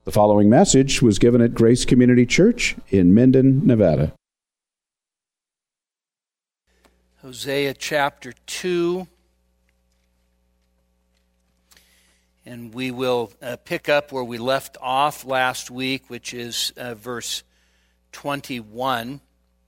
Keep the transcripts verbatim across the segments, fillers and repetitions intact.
The following message was given at Grace Community Church in Minden, Nevada. Hosea chapter two, and we will uh, pick up where we left off last week, which is uh, verse twenty-one.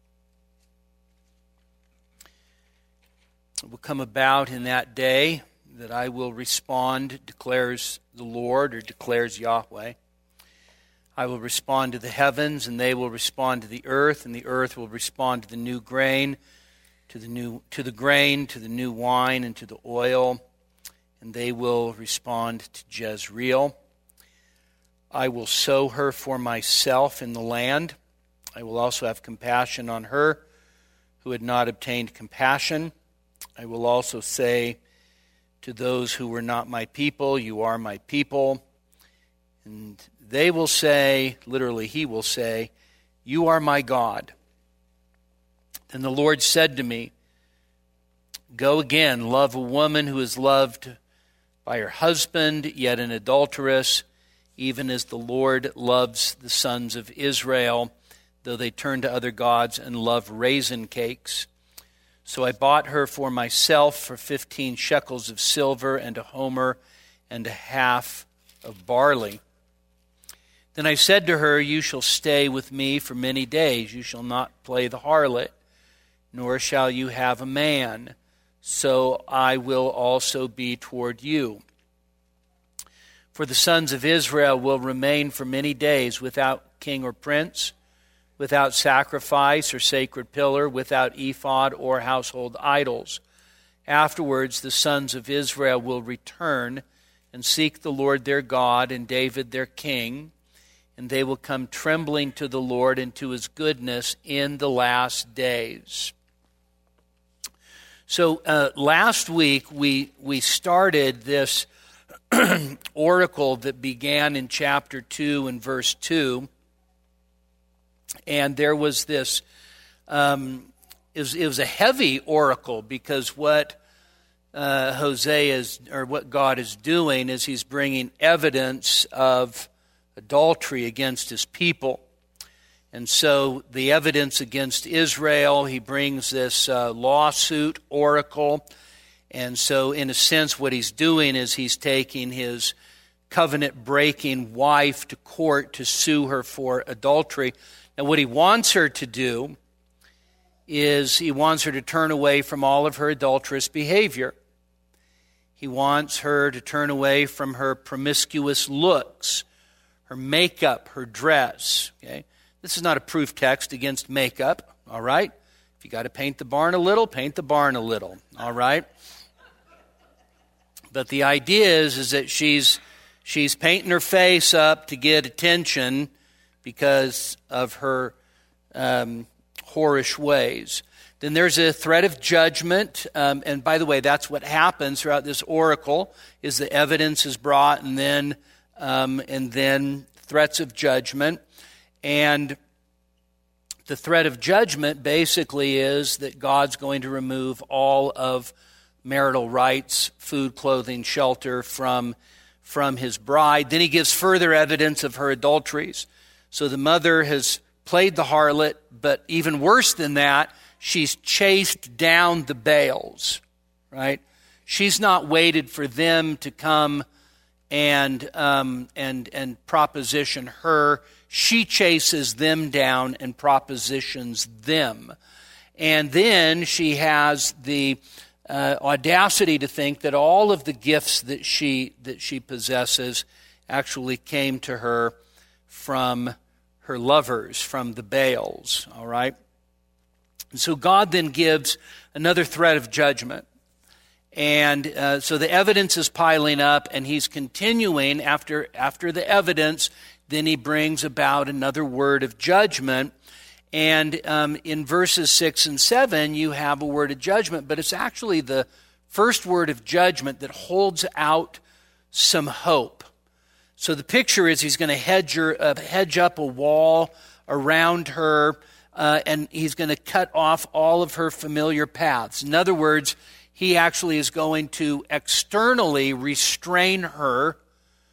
It will come about in that day that I will respond, declares the Lord, or declares Yahweh. I will respond to the heavens, and they will respond to the earth, and the earth will respond to the new grain, to the new to the grain, to the new wine, and to the oil, and they will respond to Jezreel. I will sow her for myself in the land. I will also have compassion on her who had not obtained compassion. I will also say to those who were not my people, you are my people. And they will say, literally he will say, you are my God. Then the Lord said to me, go again, love a woman who is loved by her husband, yet an adulteress, even as the Lord loves the sons of Israel, though they turn to other gods and love raisin cakes. So I bought her for myself for fifteen shekels of silver and a homer and a half of barley. Then I said to her, you shall stay with me for many days. You shall not play the harlot, nor shall you have a man. So I will also be toward you. For the sons of Israel will remain for many days without king or prince, without sacrifice or sacred pillar, without ephod or household idols. Afterwards, the sons of Israel will return and seek the Lord their God and David their king, and they will come trembling to the Lord and to his goodness in the last days. So uh, last week we we started this oracle that began in chapter two and verse two. And there was this, um, it, was, it was a heavy oracle because what uh, Hosea is, or what God is doing is he's bringing evidence of adultery against his people. And so the evidence against Israel, he brings this uh, lawsuit oracle. And so in a sense what he's doing is he's taking his covenant-breaking wife to court to sue her for adultery. And what he wants her to do is he wants her to turn away from all of her adulterous behavior. He wants her to turn away from her promiscuous looks, her makeup, her dress. Okay? This is not a proof text against makeup, all right? If you got to paint the barn a little, paint the barn a little, all right? But the idea is, is that she's she's painting her face up to get attention because of her um, whorish ways. Then there's a threat of judgment. Um, and by the way, that's what happens throughout this oracle, is the evidence is brought and then um, and then threats of judgment. And the threat of judgment basically is that God's going to remove all of marital rights, food, clothing, shelter from, from his bride. Then he gives further evidence of her adulteries. So the mother has played the harlot, but even worse than that, she's chased down the Baals, right? She's not waited for them to come and um, and and proposition her. She chases them down and propositions them. And then she has the uh, audacity to think that all of the gifts that she that she possesses actually came to her from her lovers, from the Baals, all right? And so God then gives another threat of judgment. And uh, so the evidence is piling up, and he's continuing after after the evidence. Then he brings about another word of judgment. And um, in verses six and seven, you have a word of judgment, but it's actually the first word of judgment that holds out some hope. So the picture is he's going to hedge, her, uh, hedge up a wall around her, uh, and he's going to cut off all of her familiar paths. In other words, he actually is going to externally restrain her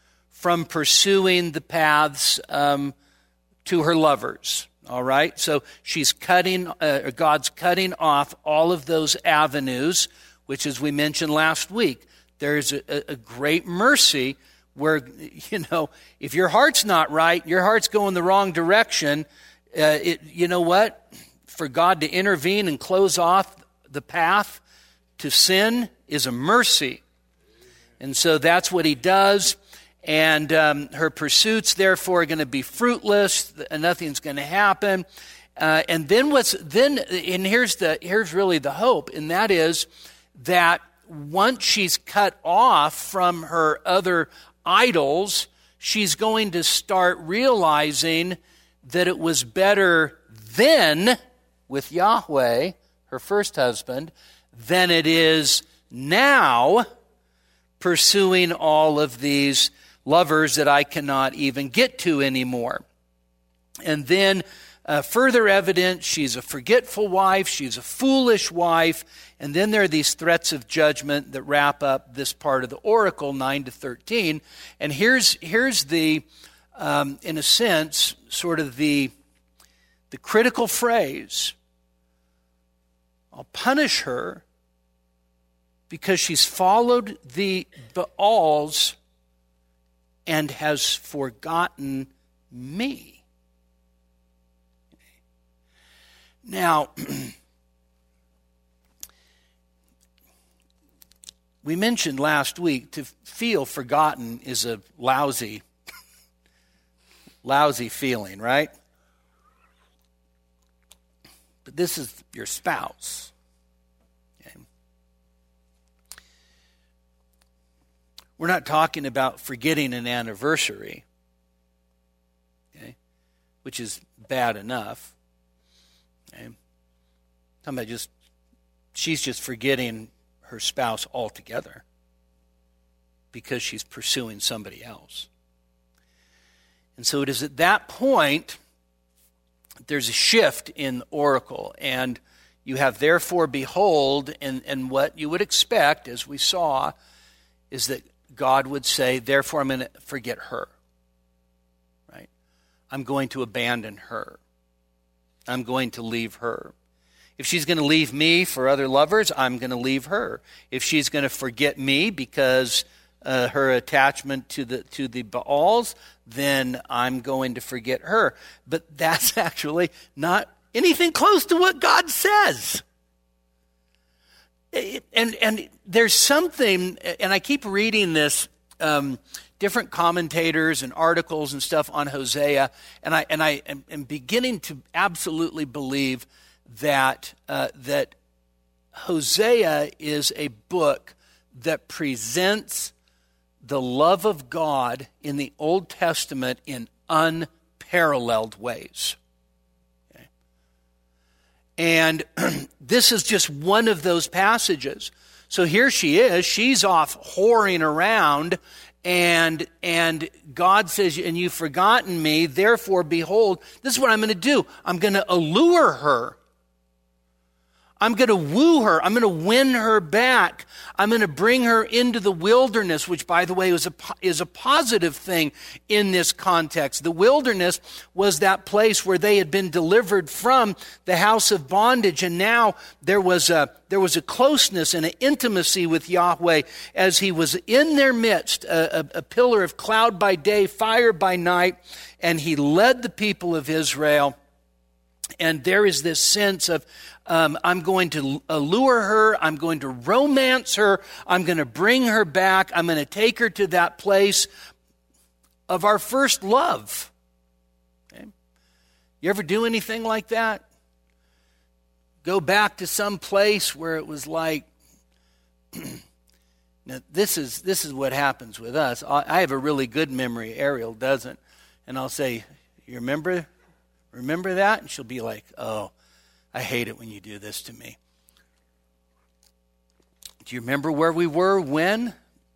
from pursuing the paths um, to her lovers. All right, so she's cutting, uh, God's cutting off all of those avenues, which, as we mentioned last week, there's a, a great mercy where, you know, if your heart's not right, your heart's going the wrong direction, uh, it, you know what? For God to intervene and close off the path to sin is a mercy. And so that's what he does. And um, her pursuits, therefore, are going to be fruitless. Nothing's going to happen. Uh, and then what's then? And here's the here's really the hope, and that is that once she's cut off from her other idols, she's going to start realizing that it was better then with Yahweh, her first husband, than it is now pursuing all of these lovers that I cannot even get to anymore. And then uh, further evidence, she's a forgetful wife, she's a foolish wife, and then there are these threats of judgment that wrap up this part of the oracle, nine to thirteen. And here's here's the, um, in a sense, sort of the, the critical phrase. I'll punish her because she's followed the Baals and has forgotten me. Now, we mentioned last week to feel forgotten is a lousy, lousy feeling, right? But this is your spouse. Okay? We're not talking about forgetting an anniversary, okay, which is bad enough. Okay? Talking about just, she's just forgetting her spouse altogether because she's pursuing somebody else. And so it is at that point there's a shift in the oracle, and you have therefore behold, and, and what you would expect, as we saw, is that God would say, therefore I'm going to forget her. Right? I'm going to abandon her. I'm going to leave her. If she's going to leave me for other lovers, I'm going to leave her. If she's going to forget me because uh, her attachment to the to the Baals, then I'm going to forget her. But that's actually not anything close to what God says. And and there's something, and I keep reading this, um, different commentators and articles and stuff on Hosea, and I and I am, am beginning to absolutely believe that uh, that Hosea is a book that presents the love of God in the Old Testament in unparalleled ways. Okay? And this is just one of those passages. So here she is, she's off whoring around, and and God says, and you've forgotten me, therefore behold, this is what I'm going to do. I'm going to allure her. I'm going to woo her. I'm going to win her back. I'm going to bring her into the wilderness, which, by the way, is a, is a positive thing in this context. The wilderness was that place where they had been delivered from the house of bondage, and now there was a, there was a closeness and an intimacy with Yahweh as he was in their midst, a, a, a pillar of cloud by day, fire by night, and he led the people of Israel. And there is this sense of, um, I'm going to allure her, I'm going to romance her, I'm going to bring her back, I'm going to take her to that place of our first love. Okay? You ever do anything like that? Go back to some place where it was like, now this is this is what happens with us. I have a really good memory, Ariel doesn't. And I'll say, you remember Remember that? And she'll be like, oh, I hate it when you do this to me. Do you remember where we were when?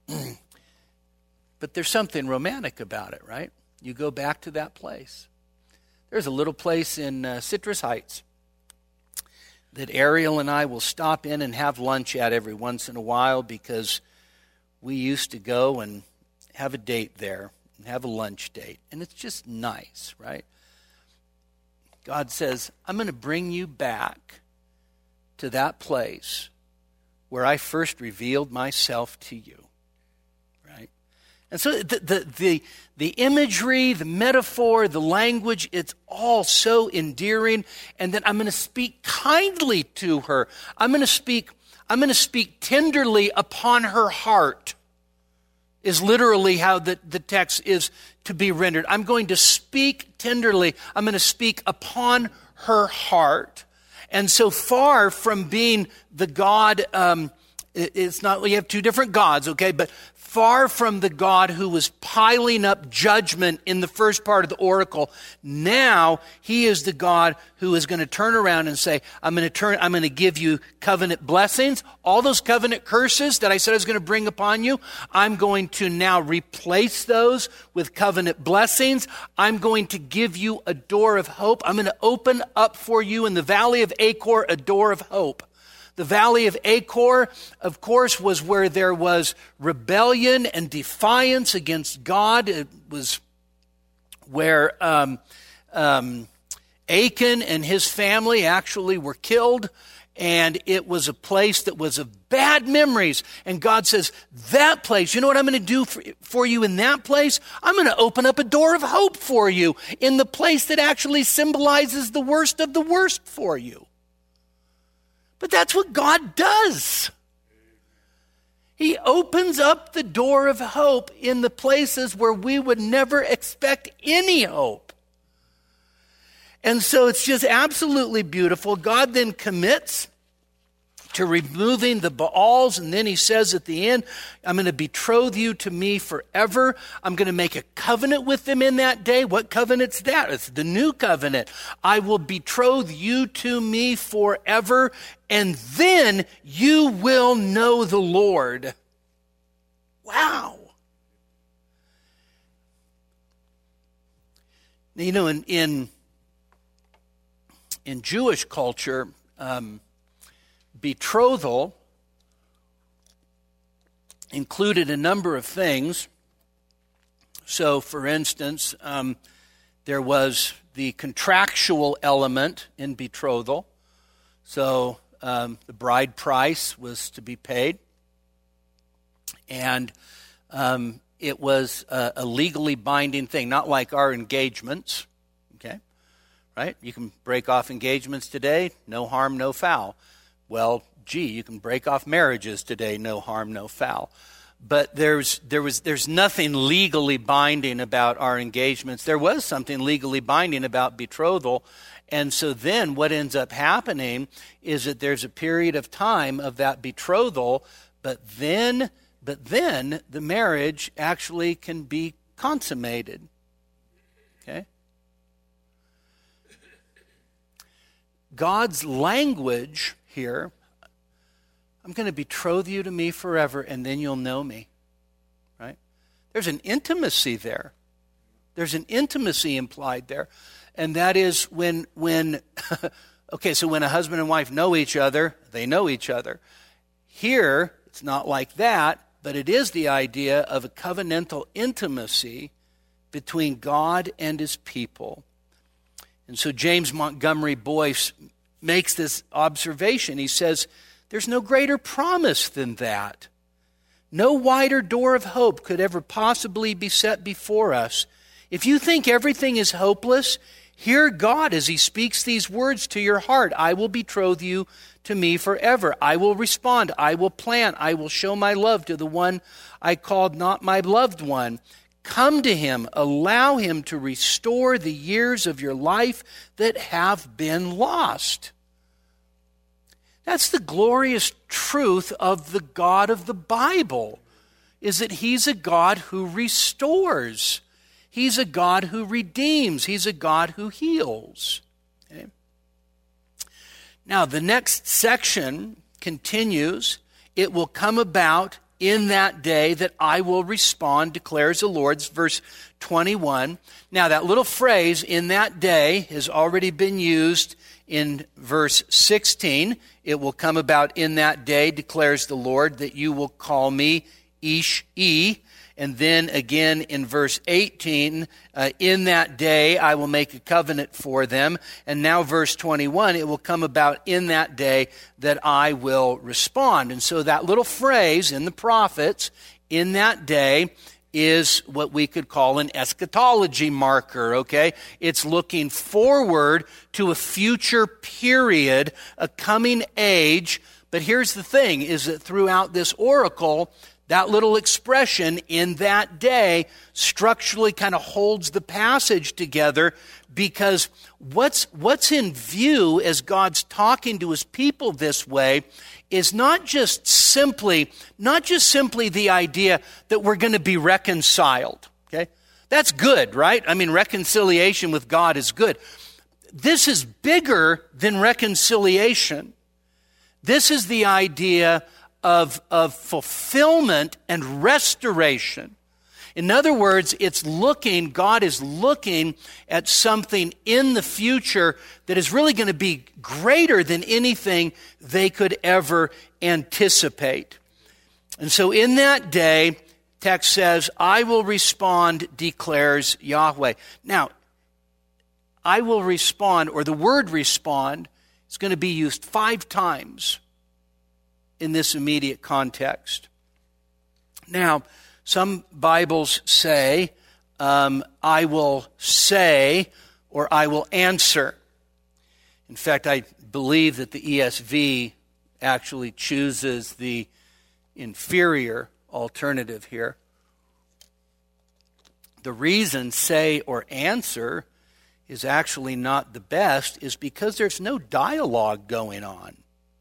But there's something romantic about it, right? You go back to that place. There's a little place in uh, Citrus Heights that Ariel and I will stop in and have lunch at every once in a while because we used to go and have a date there. and have a lunch date, and it's just nice, right? God says, I'm going to bring you back to that place where I first revealed myself to you, right? And so the, the, the, the imagery, the metaphor, the language, it's all so endearing. And then I'm going to speak kindly to her. I'm going to speak, I'm going to speak tenderly upon her heart, is literally how the, the text is to be rendered. I'm going to speak tenderly. I'm going to speak upon her heart. And so far from being the God, um, it, it's not, we have two different gods, okay, but far from the God who was piling up judgment in the first part of the oracle, now he is the God who is going to turn around and say, I'm going to turn, I'm going to give you covenant blessings. All those covenant curses that I said I was going to bring upon you, I'm going to now replace those with covenant blessings. I'm going to give you a door of hope. I'm going to open up for you in the valley of Achor a door of hope. The valley of Achor, of course, was where there was rebellion and defiance against God. It was where um, um, Achan and his family actually were killed. And it was a place that was of bad memories. And God says, that place, you know what I'm going to do for, for you in that place? I'm going to open up a door of hope for you in the place that actually symbolizes the worst of the worst for you. But that's what God does. He opens up the door of hope in the places where we would never expect any hope. And so it's just absolutely beautiful. God then commits to removing the Baals, and then he says at the end, I'm going to betroth you to me forever. I'm going to make a covenant with them in that day. What covenant's that? It's the new covenant. I will betroth you to me forever, and then you will know the Lord. Wow. You know, in in, in Jewish culture, um, betrothal included a number of things. So, for instance, um, there was the contractual element in betrothal. So, um, the bride price was to be paid. And um, it was a, a legally binding thing, not like our engagements, okay? Right? You can break off engagements today, no harm, no foul. Well, gee, you can break off marriages today, no harm, no foul. But there's there was there's nothing legally binding about our engagements. There was something legally binding about betrothal. And so then what ends up happening is that there's a period of time of that betrothal, but then but then the marriage actually can be consummated. Okay? God's language here, I'm going to betroth you to me forever, and then you'll know me, right? There's an intimacy there. There's an intimacy implied there, and that is when, when okay, so when a husband and wife know each other, they know each other. Here, it's not like that, but it is the idea of a covenantal intimacy between God and his people. And so James Montgomery Boyce makes this observation. He says, there's no greater promise than that. No wider door of hope could ever possibly be set before us. If you think everything is hopeless, hear God as he speaks these words to your heart. I will betroth you to me forever. I will respond. I will plan. I will show my love to the one I called not my loved one. Come to him. Allow him to restore the years of your life that have been lost. That's the glorious truth of the God of the Bible, is that he's a God who restores. He's a God who redeems. He's a God who heals. Okay? Now, the next section continues. It will come about in that day that I will respond, declares the Lord. Verse twenty-one. Now, that little phrase, in that day, has already been used in verse sixteen. It will come about in that day, declares the Lord, that you will call me Ish-E. And then again in verse eighteen, uh, in that day I will make a covenant for them. And now verse twenty-one, it will come about in that day that I will respond. And so that little phrase in the prophets, in that day, is what we could call an eschatology marker, okay? It's looking forward to a future period, a coming age. But here's the thing, is that throughout this oracle, that little expression, in that day, structurally kind of holds the passage together, because what's, what's in view as God's talking to his people this way is not just simply, not just simply the idea that we're going to be reconciled, okay? That's good, right? I mean, reconciliation with God is good. This is bigger than reconciliation. This is the idea of, of fulfillment and restoration. In other words, it's looking, God is looking at something in the future that is really going to be greater than anything they could ever anticipate. And so in that day, text says, I will respond, declares Yahweh. Now, I will respond, or the word respond, is going to be used five times in this immediate context. Now, some Bibles say, um, I will say, or I will answer. In fact, I believe that the E S V actually chooses the inferior alternative here. The reason say or answer is actually not the best is because there's no dialogue going on.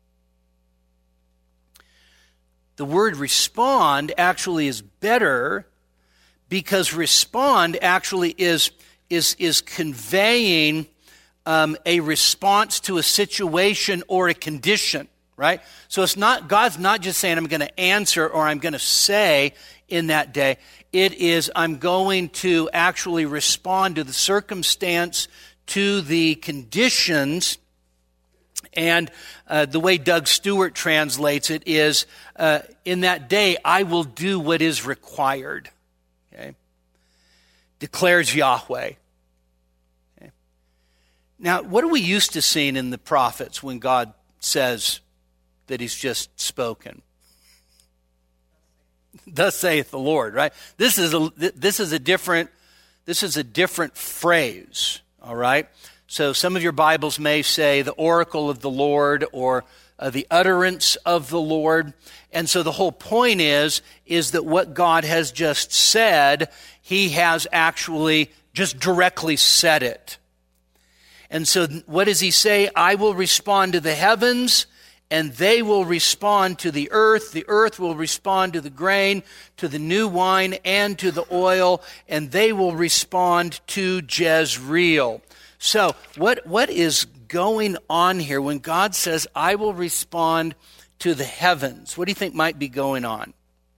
The word respond actually is better because respond actually is, is, is conveying um, a response to a situation or a condition, right? So it's not, God's not just saying I'm going to answer or I'm going to say in that day. It is I'm going to actually respond to the circumstance, to the conditions. And uh, the way Doug Stewart translates it is, uh, in that day, I will do what is required. Okay? Declares Yahweh. Okay? Now, what are we used to seeing in the prophets when God says that he's just spoken? Thus saith the Lord, right? This is a, this is a different, this is a different phrase, all right? So some of your Bibles may say the oracle of the Lord or uh, the utterance of the Lord. And so the whole point is, is that what God has just said, he has actually just directly said it. And so what does he say? I will respond to the heavens, and they will respond to the earth. The earth will respond to the grain, to the new wine, and to the oil, and they will respond to Jezreel. So what, what is going on here when God says, I will respond to the heavens? What do you think might be going on?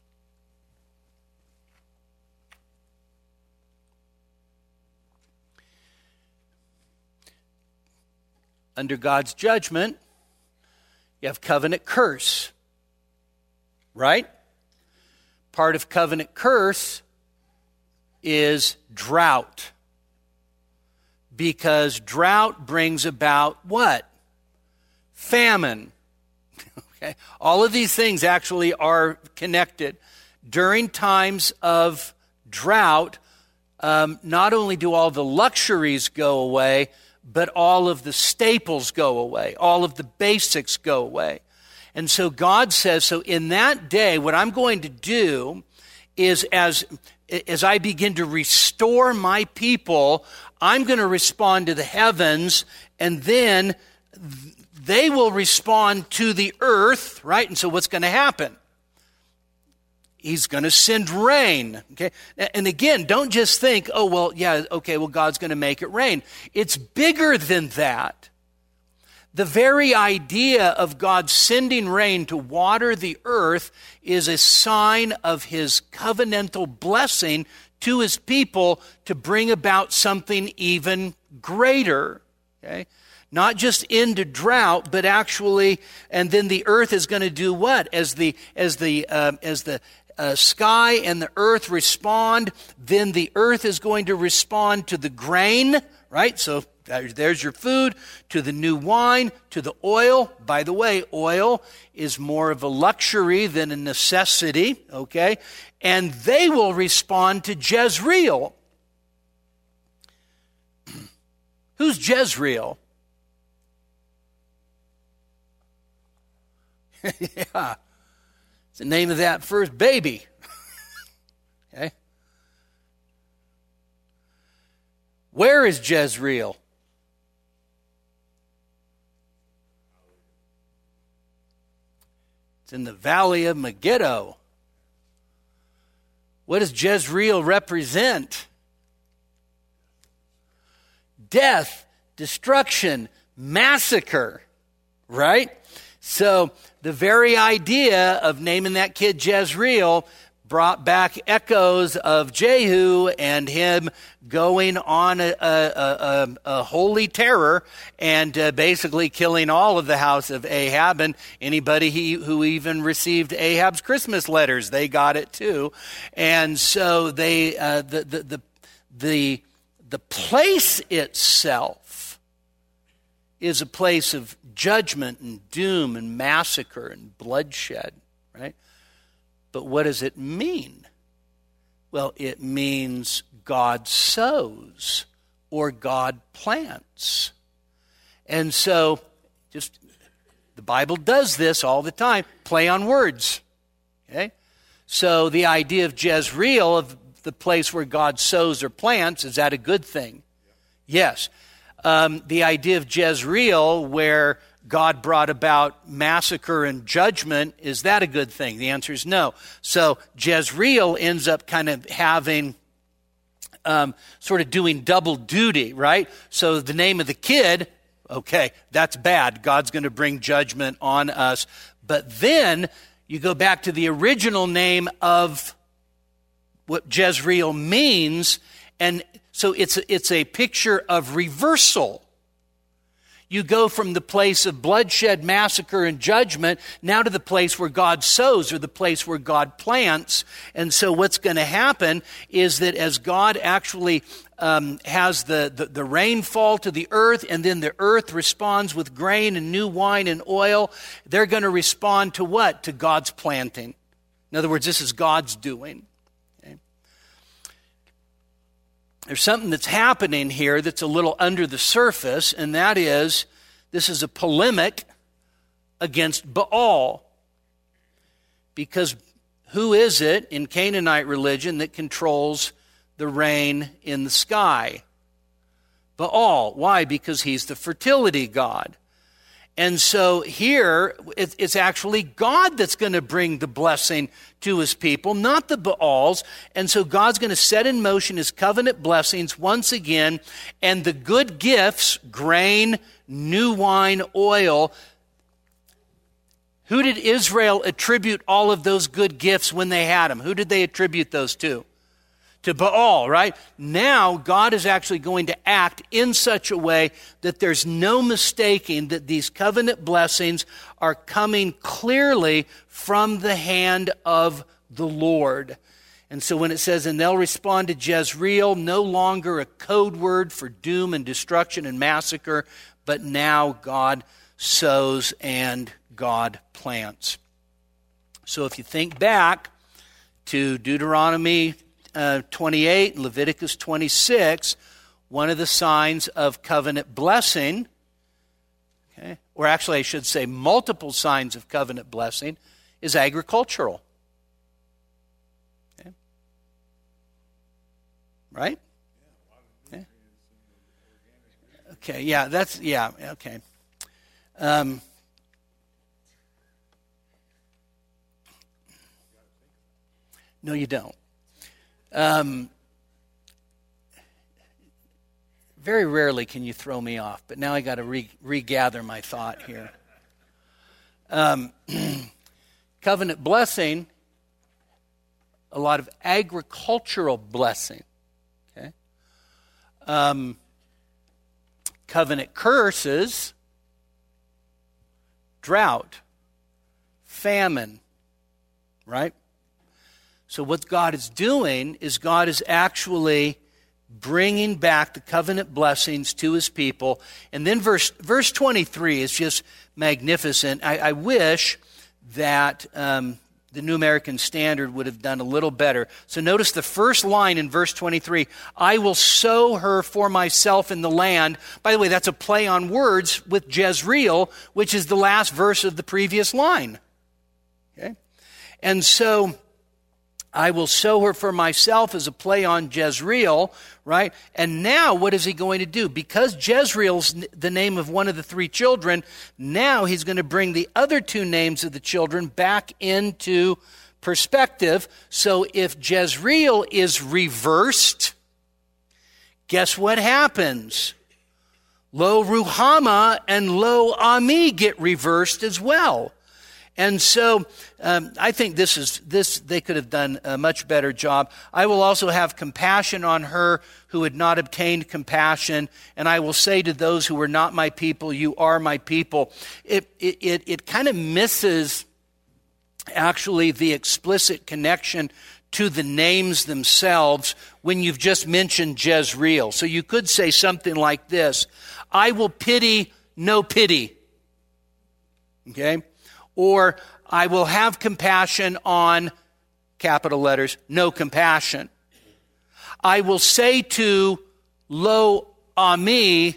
Under God's judgment, you have covenant curse, right? Part of covenant curse is drought. Because drought brings about what? Famine. Okay? All of these things actually are connected. During times of drought, um, not only do all the luxuries go away, but all of the staples go away. All of the basics go away. And so God says, so in that day, what I'm going to do is as, as I begin to restore my people, I'm going to respond to the heavens, and then they will respond to the earth, right? And so what's going to happen? He's going to send rain, okay? And again, don't just think, oh, well, yeah, okay, well, God's going to make it rain. It's bigger than that. The very idea of God sending rain to water the earth is a sign of his covenantal blessing to his people to bring about something even greater, okay? Not just into drought, but actually, and then the earth is going to do what? As the as the uh, as the uh, sky and the earth respond, then the earth is going to respond to the grain, right? So there's your food, to the new wine, to the oil. By the way, oil is more of a luxury than a necessity, okay? And they will respond to Jezreel. Who's Jezreel? Yeah, it's the name of that first baby. Okay. Where is Jezreel? It's in the valley of Megiddo. What does Jezreel represent? Death, destruction, massacre, right? So the very idea of naming that kid Jezreel brought back echoes of Jehu and him going on a, a, a, a holy terror and uh, basically killing all of the house of Ahab, and anybody he, who even received Ahab's Christmas letters, they got it too. And so they uh, the, the the the the place itself is a place of judgment and doom and massacre and bloodshed, right? But what does it mean? Well, it means God sows or God plants. And so, just, the Bible does this all the time, play on words, okay? So the idea of Jezreel, of the place where God sows or plants, is that a good thing? Yes. Um, the idea of Jezreel, where God brought about massacre and judgment, is that a good thing? The answer is no. So Jezreel ends up kind of having, um, sort of doing double duty, right? So the name of the kid, okay, that's bad. God's going to bring judgment on us. But then you go back to the original name of what Jezreel means, and so it's a, it's a picture of reversal. You go from the place of bloodshed, massacre, and judgment now to the place where God sows, or the place where God plants. And so what's going to happen is that as God actually um, has the, the, the rain fall to the earth, and then the earth responds with grain and new wine and oil, they're going to respond to what? To God's planting. In other words, this is God's doing. There's something that's happening here that's a little under the surface, and that is, this is a polemic against Baal. Because who is it in Canaanite religion that controls the rain in the sky? Baal. Why? Because he's the fertility god. And so here, it's actually God that's going to bring the blessing to his people, not the Baals. And so God's going to set in motion his covenant blessings once again, and the good gifts, grain, new wine, oil. Who did Israel attribute all of those good gifts when they had them? Who did they attribute those to? To Baal, right? Now, God is actually going to act in such a way that there's no mistaking that these covenant blessings are coming clearly from the hand of the Lord. And so when it says, and they'll respond to Jezreel, no longer a code word for doom and destruction and massacre, but now God sows and God plants. So if you think back to Deuteronomy Uh, twenty-eight, Leviticus twenty-six, one of the signs of covenant blessing, okay, or actually I should say multiple signs of covenant blessing, is agricultural. Okay. Right? Okay. Okay, yeah, that's, yeah, okay. Um, no, you don't. Um, very rarely can you throw me off, but now I got to re- regather my thought here. Um, covenant blessing, a lot of agricultural blessing. Okay. Um, covenant curses, drought, famine, right? So what God is doing is God is actually bringing back the covenant blessings to his people. And then verse verse twenty-three is just magnificent. I, I wish that um, the New American Standard would have done a little better. So notice the first line in verse twenty-three, I will sow her for myself in the land. By the way, that's a play on words with Jezreel, which is the last verse of the previous line. Okay? And so I will sow her for myself as a play on Jezreel, right? And now what is he going to do? Because Jezreel's the name of one of the three children, now he's going to bring the other two names of the children back into perspective. So if Jezreel is reversed, guess what happens? Lo Ruhamah and Lo Ami get reversed as well. And so um, I think this is this they could have done a much better job. I will also have compassion on her who had not obtained compassion, and I will say to those who were not my people, you are my people. It it it, it kind of misses actually the explicit connection to the names themselves when you've just mentioned Jezreel. So you could say something like this: I will pity no pity. Okay? Or I will have compassion on, capital letters, no compassion. I will say to Lo Ami,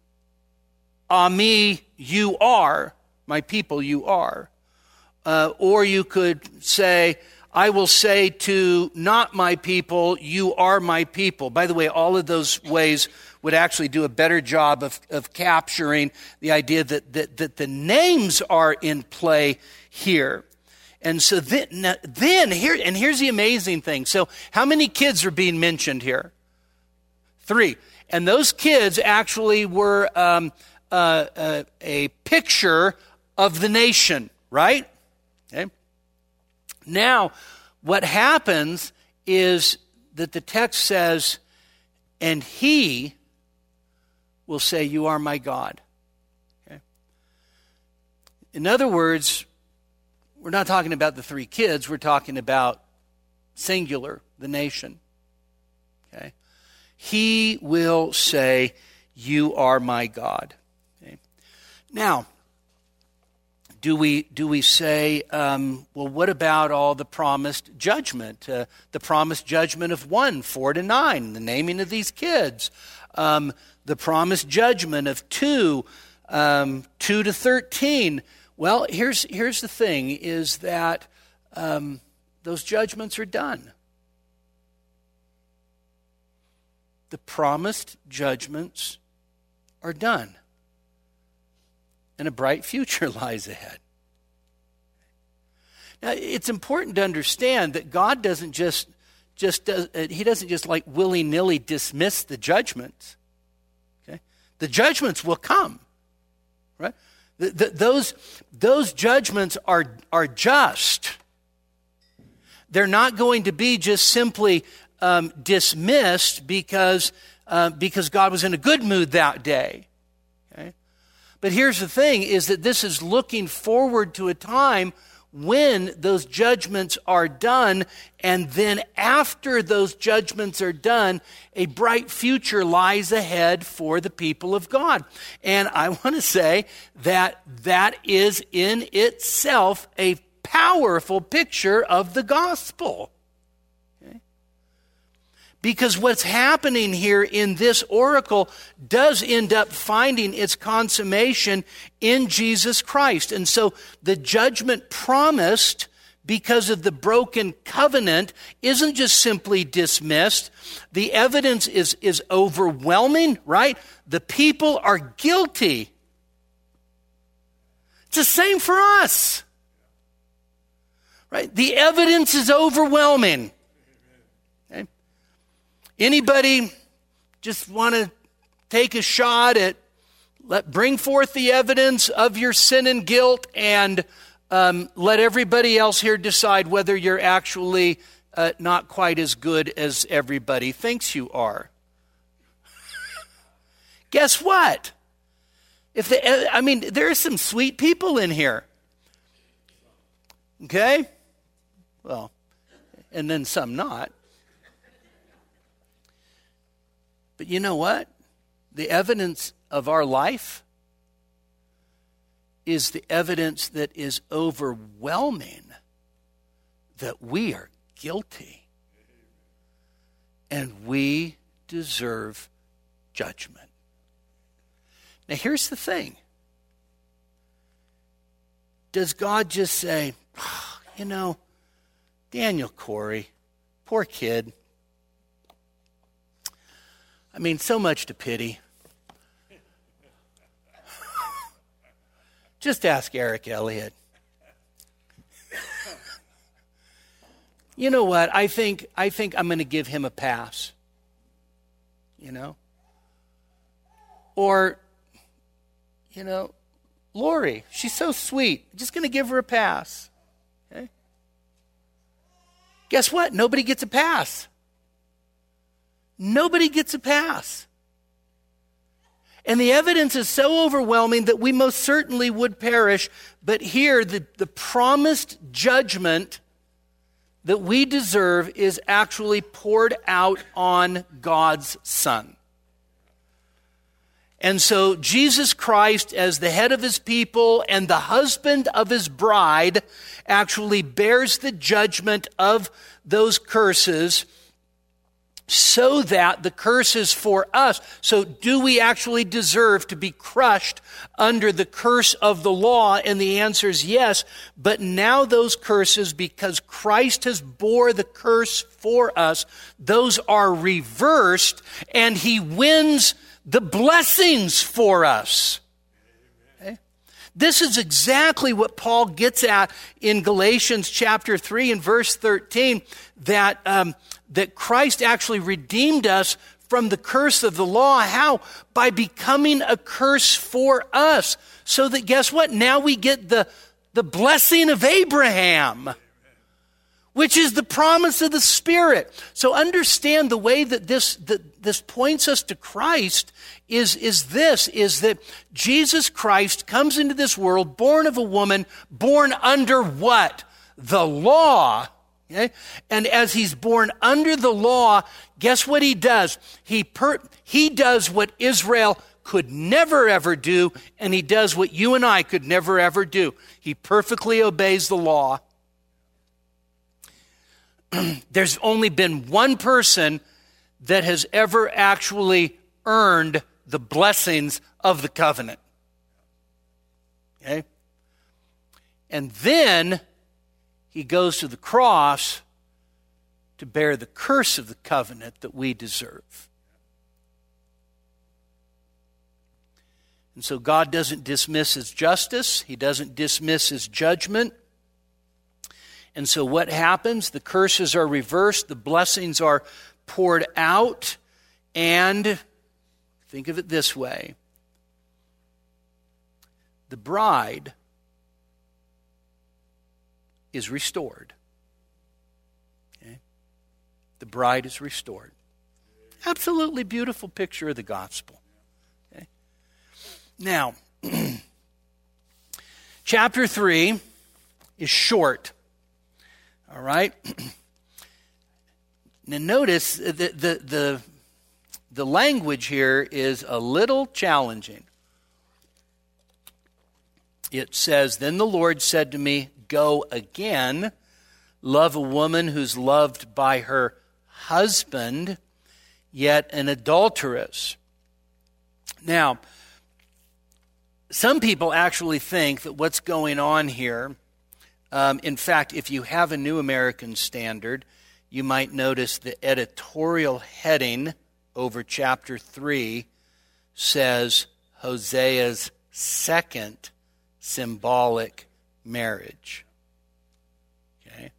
Ami, you are, my people, you are. Uh, or you could say, I will say to not my people, you are my people. By the way, all of those ways would actually do a better job of, of capturing the idea that, that, that the names are in play here. And so then, then here, and here's the amazing thing. So how many kids are being mentioned here? Three. And those kids actually were um, uh, uh, a picture of the nation, right? Okay. Now, what happens is that the text says, and he will say, you are my God. Okay? In other words, we're not talking about the three kids, we're talking about singular, the nation. Okay? He will say, you are my God. Okay? Now, Do we do we say, um, well, what about all the promised judgment? Uh, the promised judgment of one, four to nine, the naming of these kids. Um, the promised judgment of two, um, two to thirteen. Well, here's here's the thing: is that um, those judgments are done. The promised judgments are done. And a bright future lies ahead. Now, it's important to understand that God doesn't just, just does, uh, he doesn't just like willy-nilly dismiss the judgments. Okay? The judgments will come, right? The, the, those, those judgments are, are just. They're not going to be just simply um, dismissed because, uh, because God was in a good mood that day. But here's the thing, is that this is looking forward to a time when those judgments are done, and then after those judgments are done, a bright future lies ahead for the people of God. And I want to say that that is in itself a powerful picture of the gospel. Because what's happening here in this oracle does end up finding its consummation in Jesus Christ. And so the judgment promised because of the broken covenant isn't just simply dismissed. The evidence is, is overwhelming, right? The people are guilty. It's the same for us, right? The evidence is overwhelming. Anybody just want to take a shot at, let bring forth the evidence of your sin and guilt, and um, let everybody else here decide whether you're actually uh, not quite as good as everybody thinks you are. Guess what? If the, I mean, there are some sweet people in here. Okay? Well, and then some not. But you know what? The evidence of our life is the evidence that is overwhelming that we are guilty and we deserve judgment. Now here's the thing. Does God just say, oh, you know, Daniel Corey, poor kid. I mean, so much to pity. Just ask Eric Elliott. You know what? I think I think I'm going to give him a pass. You know? Or, you know, Lori, she's so sweet. I'm just going to give her a pass. Okay? Guess what? Nobody gets a pass. Nobody gets a pass. And the evidence is so overwhelming that we most certainly would perish. But here, the, the promised judgment that we deserve is actually poured out on God's Son. And so Jesus Christ, as the head of his people and the husband of his bride, actually bears the judgment of those curses so that the curse is for us. So do we actually deserve to be crushed under the curse of the law? And the answer is yes. But now those curses, because Christ has bore the curse for us, those are reversed and he wins the blessings for us. Okay? This is exactly what Paul gets at in Galatians chapter three and verse thirteen, that um, that Christ actually redeemed us from the curse of the law. How? By becoming a curse for us. So that, guess what? Now we get the, the blessing of Abraham, which is the promise of the Spirit. So understand the way that this, that this points us to Christ is, is this, is that Jesus Christ comes into this world, born of a woman, born under what? The law. Okay? And as he's born under the law, guess what he does? He per- he does what Israel could never ever do, and he does what you and I could never ever do. He perfectly obeys the law. There's only been one person that has ever actually earned the blessings of the covenant. Okay? And then he goes to the cross to bear the curse of the covenant that we deserve. And so God doesn't dismiss his justice. He doesn't dismiss his judgment. And so what happens? The curses are reversed. The blessings are poured out. And think of it this way. The bride is restored. Okay? The bride is restored. Absolutely beautiful picture of the gospel. Okay? Now, chapter three is short. All right? Now notice the, the, the, the language here is a little challenging. It says, "Then the Lord said to me, go again, love a woman who's loved by her husband, yet an adulteress." Now, some people actually think that what's going on here, um, in fact, if you have a New American Standard, you might notice the editorial heading over chapter three says Hosea's second symbolic marriage. Okay?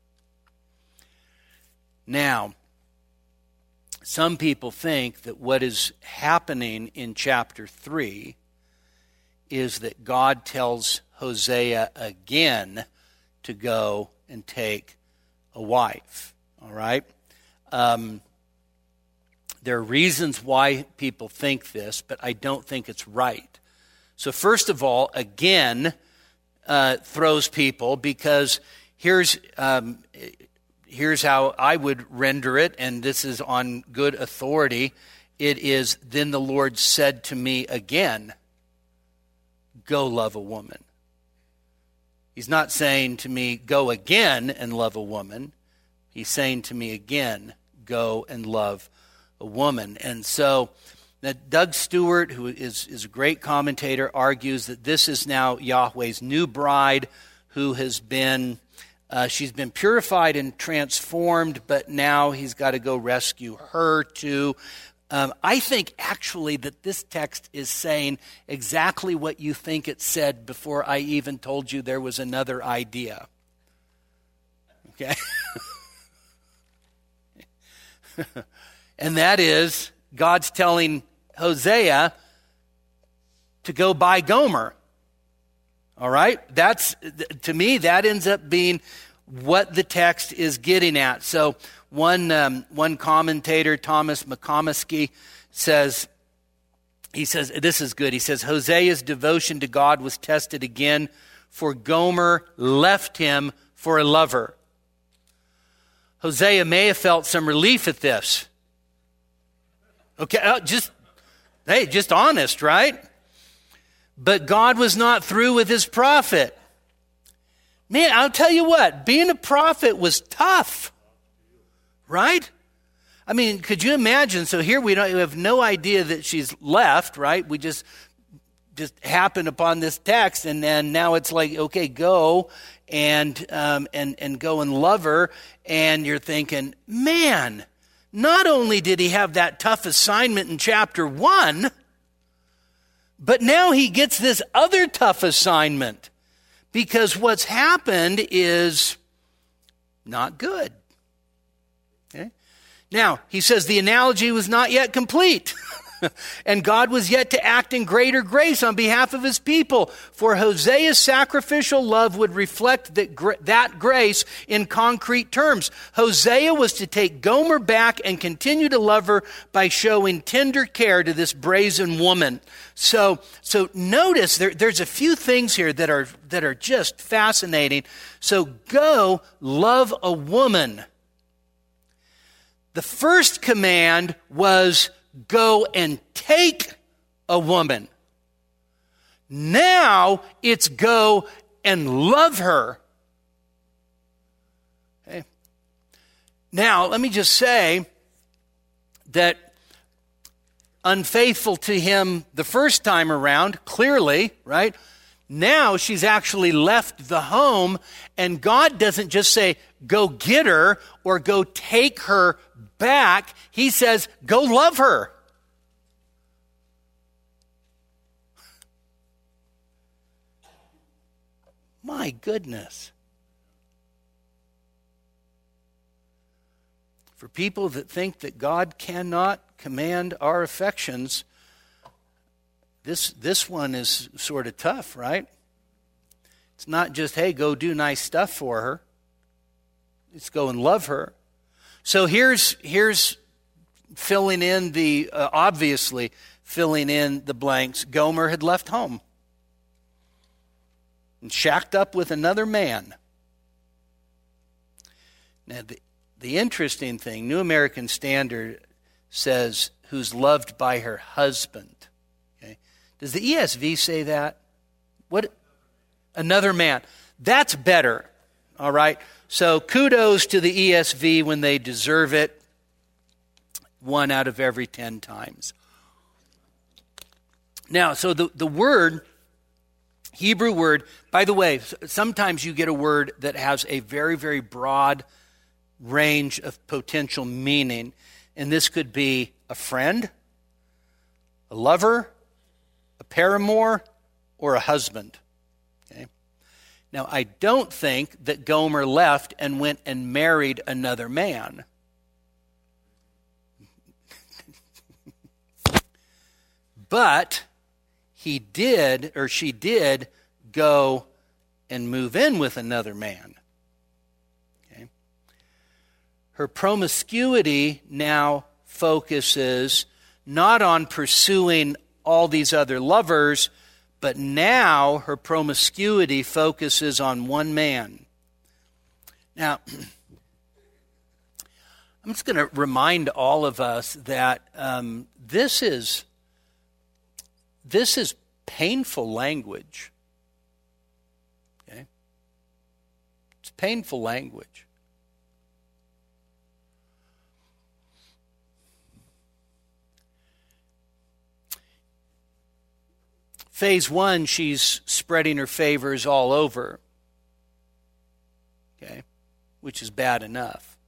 Now, some people think that what is happening in chapter three is that God tells Hosea again to go and take a wife. All right? Um, there are reasons why people think this, but I don't think it's right. So first of all, again, uh, throws people because here's, um, here's how I would render it, and this is on good authority. It is, then the Lord said to me again, go love a woman. He's not saying to me, go again and love a woman. He's saying to me again, go and love a woman. And so that Doug Stewart, who is, is a great commentator, argues that this is now Yahweh's new bride who has been, uh, she's been purified and transformed, but now he's got to go rescue her too. Um, I think actually that this text is saying exactly what you think it said before I even told you there was another idea. Okay? And that is, God's telling Hosea to go buy Gomer. All right? That's, to me, that ends up being what the text is getting at. So one um, one commentator, Thomas McComiskey, says, he says, this is good. He says, Hosea's devotion to God was tested again, for Gomer left him for a lover. Hosea may have felt some relief at this. Okay, uh, just, hey, just honest, right? But God was not through with his prophet. Man, I'll tell you what, being a prophet was tough, right? I mean, could you imagine? So here we don't we have no idea that she's left, right? We just just happened upon this text, and then now it's like, okay, go and um, and and go and love her, and you're thinking, man, not only did he have that tough assignment in chapter one, but now he gets this other tough assignment. Because what's happened is not good. Okay? Now, he says the analogy was not yet complete. And God was yet to act in greater grace on behalf of his people. For Hosea's sacrificial love would reflect that, gra- that grace in concrete terms. Hosea was to take Gomer back and continue to love her by showing tender care to this brazen woman. So, so notice there, there's a few things here that are, that are just fascinating. So go love a woman. The first command was go and take a woman. Now it's go and love her. Okay. Now, let me just say that unfaithful to him the first time around, clearly, right? Now she's actually left the home, and God doesn't just say, go get her or go take her back. He says, go love her. My goodness. For people that think that God cannot command our affections, this, this one is sort of tough, right? It's not just, hey, go do nice stuff for her. It's go and love her. So here's here's filling in the, uh, obviously, filling in the blanks. Gomer had left home and shacked up with another man. Now, the, the interesting thing, New American Standard says, who's loved by her husband. Okay? Does the E S V say that? What? Another man. That's better, all right? So kudos to the E S V when they deserve it, one out of every ten times. Now, so the, the word, Hebrew word, by the way, sometimes you get a word that has a very, very broad range of potential meaning. And this could be a friend, a lover, a paramour, or a husband. Okay? Now, I don't think that Gomer left and went and married another man. But he did, or she did, go and move in with another man. Okay? Her promiscuity now focuses not on pursuing all these other lovers, but now her promiscuity focuses on one man. Now, I'm just going to remind all of us that um, this is this is painful language. Okay? It's painful language. Phase one, she's spreading her favors all over, okay, which is bad enough.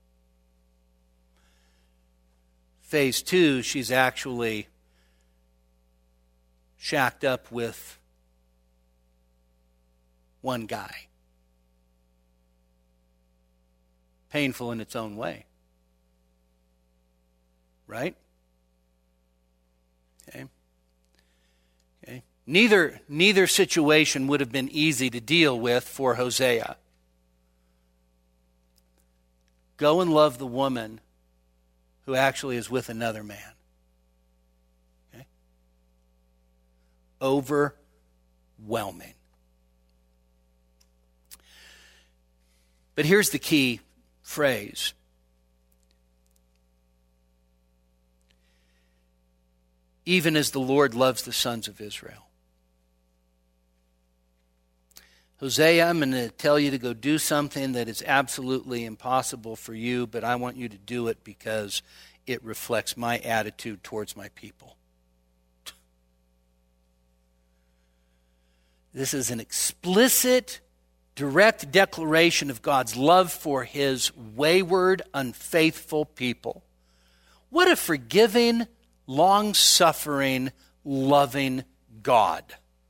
Phase two, she's actually shacked up with one guy. Painful in its own way. Right? Okay. Okay. Neither, neither situation would have been easy to deal with for Hosea. Go and love the woman who actually is with another man. Okay? Overwhelming. But here's the key phrase. Even as the Lord loves the sons of Israel. Hosea, I'm going to tell you to go do something that is absolutely impossible for you, but I want you to do it because it reflects my attitude towards my people. This is an explicit, direct declaration of God's love for his wayward, unfaithful people. What a forgiving, long-suffering, loving God.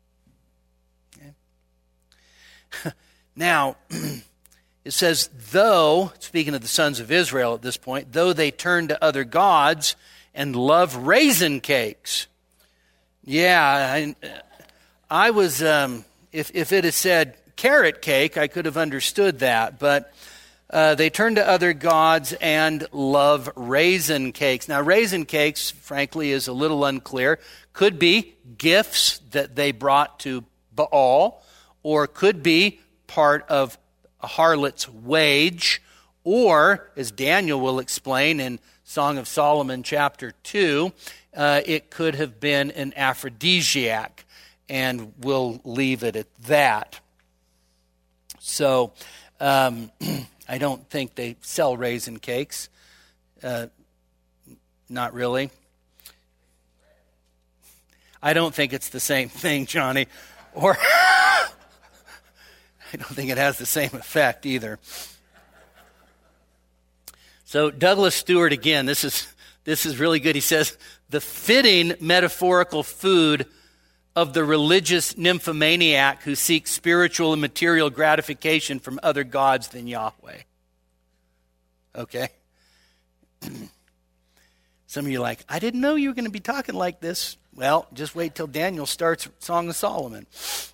Now, it says, though, speaking of the sons of Israel at this point, though they turn to other gods and love raisin cakes. Yeah, I, I was, um, if, if it had said carrot cake, I could have understood that. But uh, they turn to other gods and love raisin cakes. Now, raisin cakes, frankly, is a little unclear. Could be gifts that they brought to Baal, or could be part of a harlot's wage, or, as Daniel will explain in Song of Solomon chapter two, uh, it could have been an aphrodisiac, and we'll leave it at that. So, um, I don't think they sell raisin cakes. Uh, not really. I don't think it's the same thing, Johnny. Or... I don't think it has the same effect either. So Douglas Stewart, again, this is this is really good. He says, the fitting metaphorical food of the religious nymphomaniac who seeks spiritual and material gratification from other gods than Yahweh. Okay? Some of you are like, I didn't know you were going to be talking like this. Well, just wait till Daniel starts Song of Solomon.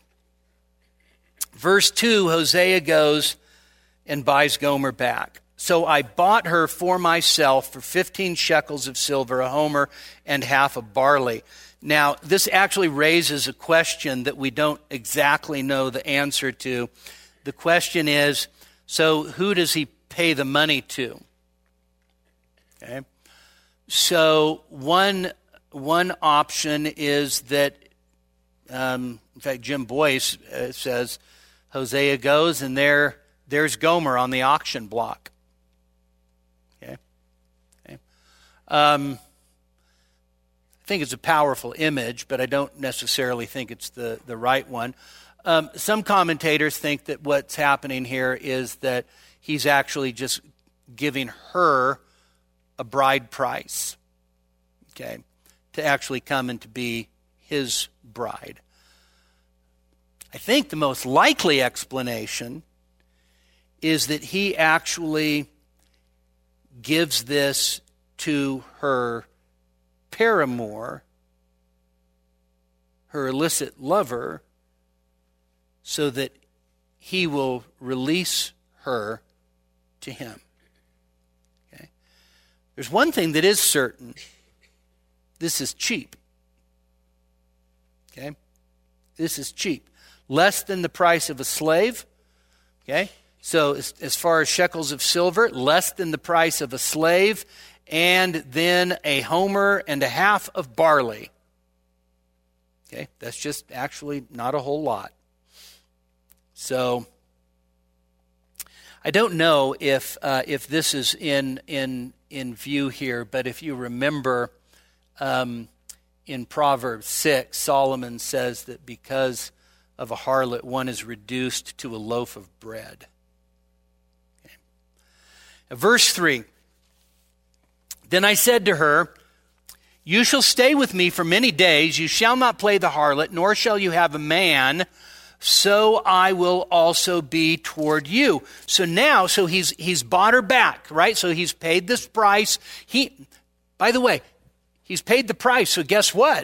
Verse two, Hosea goes and buys Gomer back. So I bought her for myself for fifteen shekels of silver, a homer, and half a barley. Now, this actually raises a question that we don't exactly know the answer to. The question is, so who does he pay the money to? Okay. So one, one option is that, um, in fact, Jim Boyce uh, says, Hosea goes, and there, there's Gomer on the auction block. Okay, okay. Um, I think it's a powerful image, but I don't necessarily think it's the, the right one. Um, some commentators think that what's happening here is that he's actually just giving her a bride price, okay, to actually come and to be his bride. I think the most likely explanation is that he actually gives this to her paramour, her illicit lover, so that he will release her to him. Okay? There's one thing that is certain. This is cheap. Okay? This is cheap. Less than the price of a slave. Okay? So as, as far as shekels of silver, less than the price of a slave, and then a homer and a half of barley. Okay, that's just actually not a whole lot. So I don't know if uh, if this is in in in view here, but if you remember um, in Proverbs six, Solomon says that because of a harlot, one is reduced to a loaf of bread. Okay. Verse three. Then I said to her, you shall stay with me for many days. You shall not play the harlot, nor shall you have a man. So I will also be toward you. So now, so he's he's bought her back, right? So he's paid this price. He, by the way, he's paid the price. So guess what?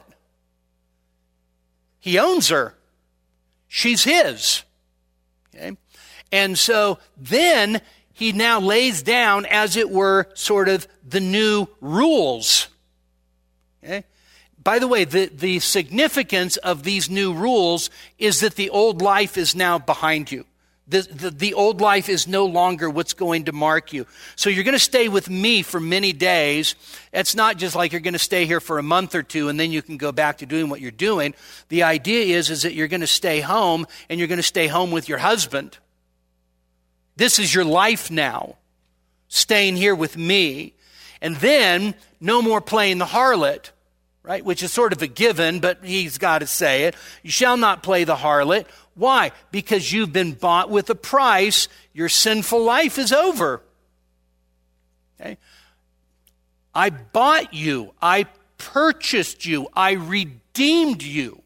He owns her. She's his. Okay, and so then he now lays down, as it were, sort of the new rules. Okay. By the way, the, the significance of these new rules is that the old life is now behind you. The, the, the old life is no longer what's going to mark you. So you're going to stay with me for many days. It's not just like you're going to stay here for a month or two and then you can go back to doing what you're doing. The idea is, is that you're going to stay home, and you're going to stay home with your husband. This is your life now, staying here with me. And then no more playing the harlot. Right, which is sort of a given, but he's got to say it. You shall not play the harlot. Why? Because you've been bought with a price. Your sinful life is over. Okay? I bought you. I purchased you. I redeemed you.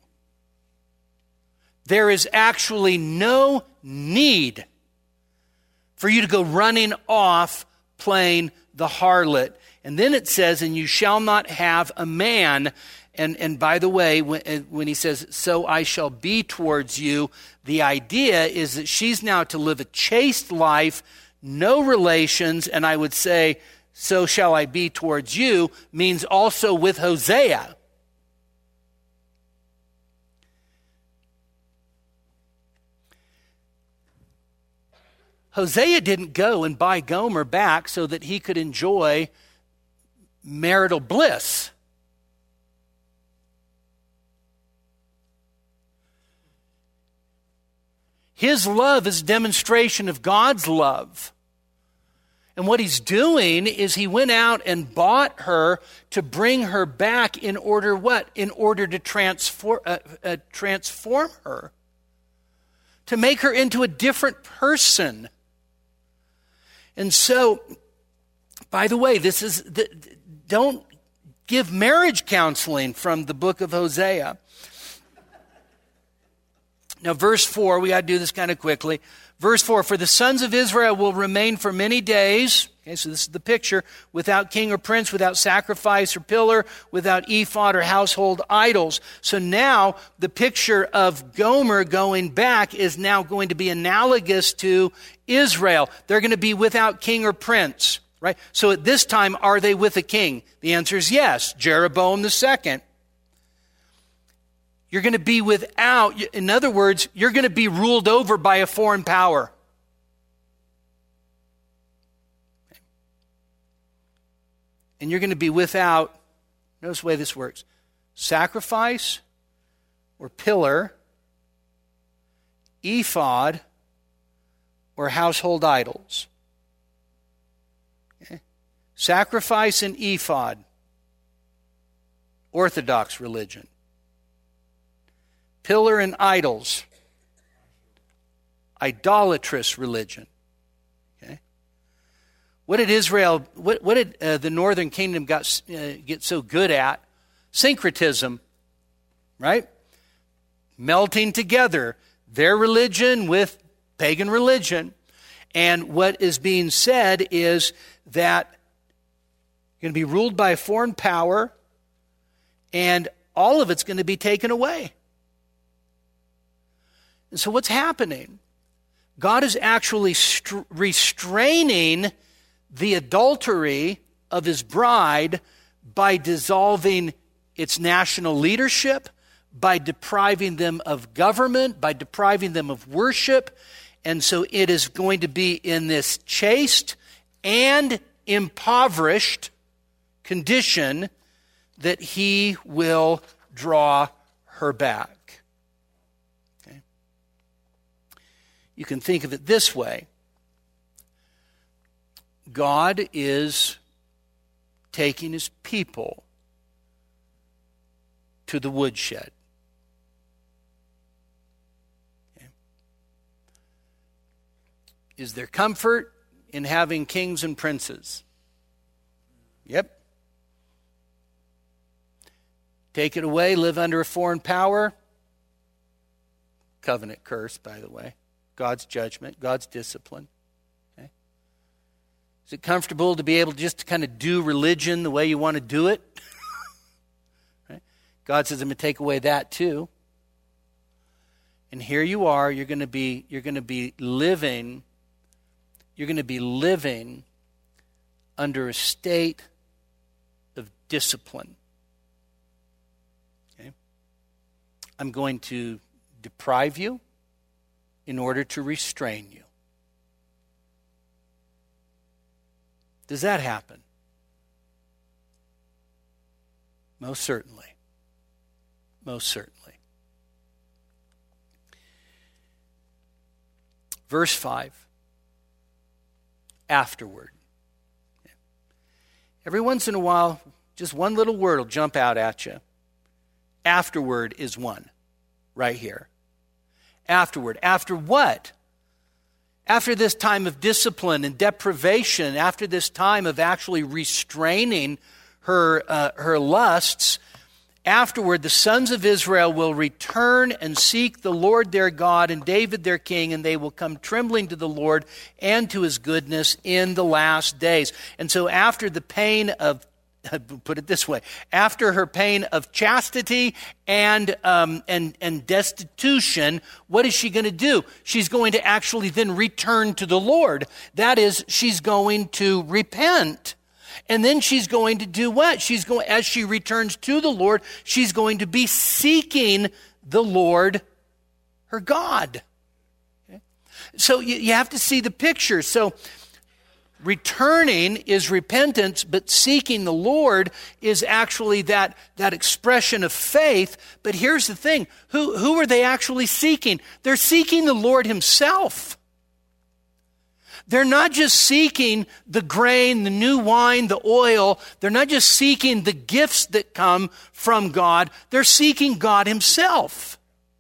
There is actually no need for you to go running off playing the harlot. And then it says, and you shall not have a man. And, and by the way, when, when he says, so I shall be towards you, the idea is that she's now to live a chaste life, no relations, and I would say, so shall I be towards you, means also with Hosea. Hosea didn't go and buy Gomer back so that he could enjoy marital bliss. His love is a demonstration of God's love. And what he's doing is he went out and bought her to bring her back in order what? In order to transform, uh, uh, transform her. To make her into a different person. And so, by the way, this is... The, Don't give marriage counseling from the book of Hosea. Now, verse four, we got to do this kind of quickly. Verse four, for the sons of Israel will remain for many days. Okay, so this is the picture. Without king or prince, without sacrifice or pillar, without ephod or household idols. So now the picture of Gomer going back is now going to be analogous to Israel. They're going to be without king or prince. Right? So at this time, are they with a king? The answer is yes. Jeroboam the second. You're going to be without, in other words, you're going to be ruled over by a foreign power. And you're going to be without, notice the way this works, sacrifice or pillar, ephod, or household idols. Okay. Sacrifice and ephod, Orthodox religion. Pillar and idols, idolatrous religion. Okay. What did Israel, what, what did uh, the northern kingdom got, uh, get so good at? Syncretism, right? Melting together their religion with pagan religion. And what is being said is that you're going to be ruled by a foreign power, and all of it's going to be taken away. And so what's happening? God is actually st- restraining the adultery of his bride by dissolving its national leadership, by depriving them of government, by depriving them of worship, And so it is going to be in this chaste and impoverished condition that he will draw her back. Okay? You can think of it this way. God is taking his people to the woodshed. Okay. Is there comfort in having kings and princes? Yep. Take it away, live under a foreign power. Covenant curse, by the way. God's judgment, God's discipline. Okay. Is it comfortable to be able just to kind of do religion the way you want to do it? Right? God says, I'm going to take away that too. And here you are, you're going to be, you're going to be living, you're going to be living under a state of discipline. Okay? I'm going to deprive you in order to restrain you. Does that happen? Most certainly. Most certainly. Verse five. Afterward. Every once in a while, just one little word will jump out at you. Afterward is one. Right here. Afterward. After what? After this time of discipline and deprivation, after this time of actually restraining her, uh, her lusts, afterward the sons of Israel will return and seek the Lord their God and David their king, and they will come trembling to the Lord and to his goodness in the last days. And so after the pain of put it this way, after her pain of chastity and um, and and destitution, what is she going to do? She's going to actually then return to the Lord. That is, she's going to repent. And then she's going to do what? She's going, as she returns to the Lord, she's going to be seeking the Lord, her God. Okay? So you, you have to see the picture. So returning is repentance, but seeking the Lord is actually that, that expression of faith. But here's the thing. Who, who are they actually seeking? They're seeking the Lord himself. They're not just seeking the grain, the new wine, the oil. They're not just seeking the gifts that come from God. They're seeking God himself.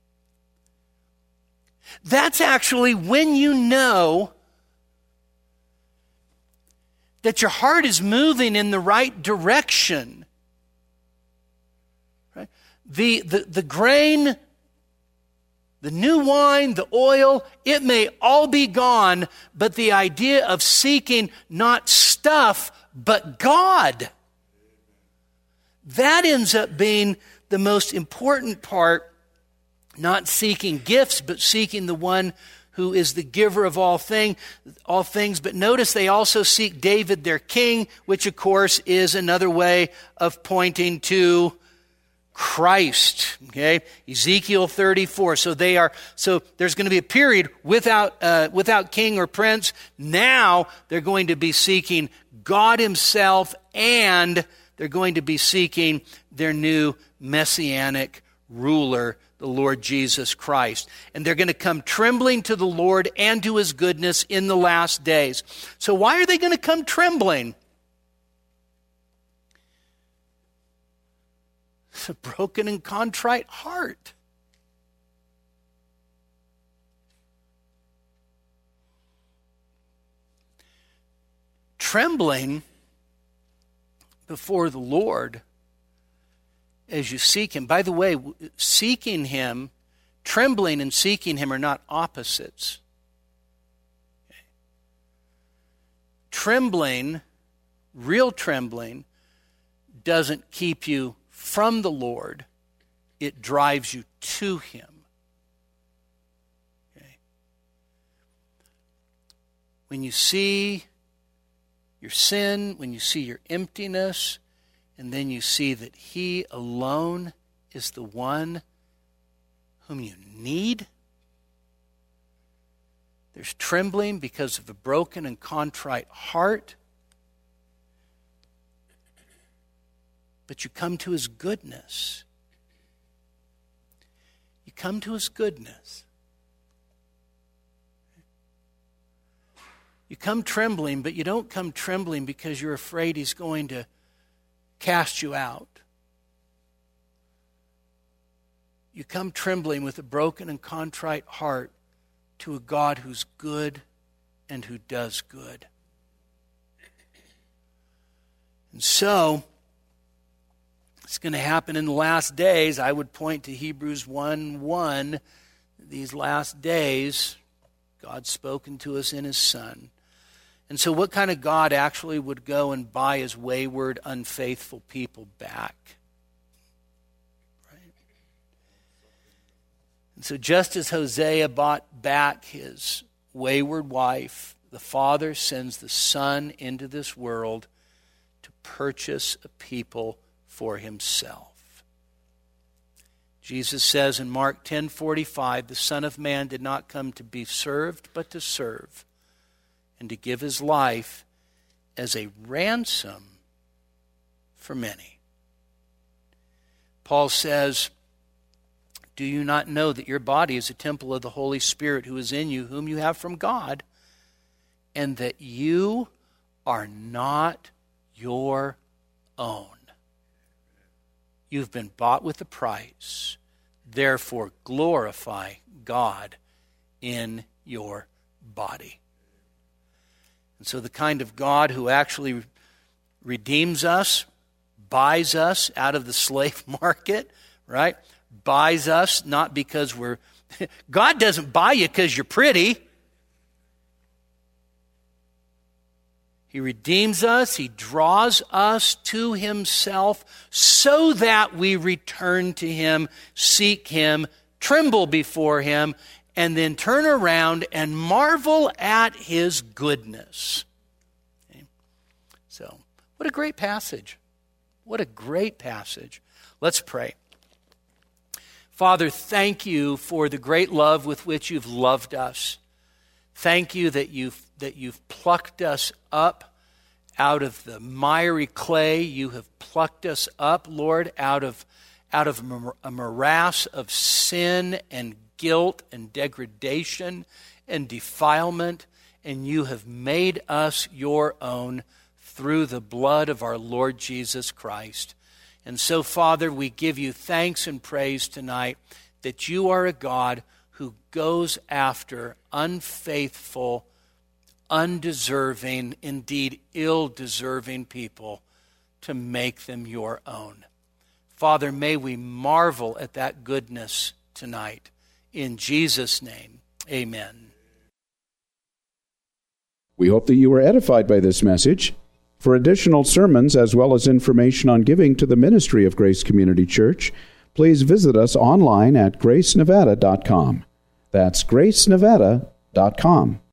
That's actually when you know that your heart is moving in the right direction. Right? The, the, the grain, the new wine, the oil, it may all be gone, but the idea of seeking not stuff, but God, that ends up being the most important part, not seeking gifts, but seeking the one who is the giver of all thing, all things. But notice they also seek David, their king, which of course is another way of pointing to Christ. Okay, Ezekiel thirty-four. So they are. So there's going to be a period without uh, without king or prince. Now they're going to be seeking God himself, and they're going to be seeking their new messianic ruler, the Lord Jesus Christ. And they're going to come trembling to the Lord and to his goodness in the last days. So why are they going to come trembling? It's a broken and contrite heart. Trembling before the Lord as you seek him. By the way, seeking him, trembling and seeking him are not opposites. Okay. Trembling, real trembling, doesn't keep you from the Lord. It drives you to him. Okay. When you see your sin, when you see your emptiness, and then you see that he alone is the one whom you need, There's trembling because of a broken and contrite heart. But you come to his goodness. You come to his goodness. You come trembling, but you don't come trembling because you're afraid he's going to cast you out. You come trembling with a broken and contrite heart to a God who's good and who does good. And so, it's going to happen in the last days. I would point to Hebrews one one. These last days, God's spoken to us in his Son. And so what kind of God actually would go and buy his wayward, unfaithful people back? Right? And so just as Hosea bought back his wayward wife, the Father sends the Son into this world to purchase a people for himself. Jesus says in Mark ten forty-five, the Son of Man did not come to be served, but to serve, and to give his life as a ransom for many. Paul says, do you not know that your body is a temple of the Holy Spirit who is in you, whom you have from God, and that you are not your own? You've been bought with a price. Therefore, glorify God in your body. And so the kind of God who actually redeems us, buys us out of the slave market, right? Buys us not because we're... God doesn't buy you because you're pretty. He redeems us. He draws us to himself so that we return to him, seek him, tremble before him, and then turn around and marvel at his goodness. Okay? So, what a great passage. What a great passage. Let's pray. Father, thank you for the great love with which you've loved us. Thank you that you've, that you've plucked us up out of the miry clay. You have plucked us up, Lord, out of, out of a morass of sin and guilt and degradation and defilement, and you have made us your own through the blood of our Lord Jesus Christ. And so, Father, we give you thanks and praise tonight that you are a God who goes after unfaithful, undeserving, indeed ill-deserving people to make them your own. Father, may we marvel at that goodness tonight. In Jesus' name, amen. We hope that you were edified by this message. For additional sermons as well as information on giving to the ministry of Grace Community Church, please visit us online at grace nevada dot com. That's grace nevada dot com.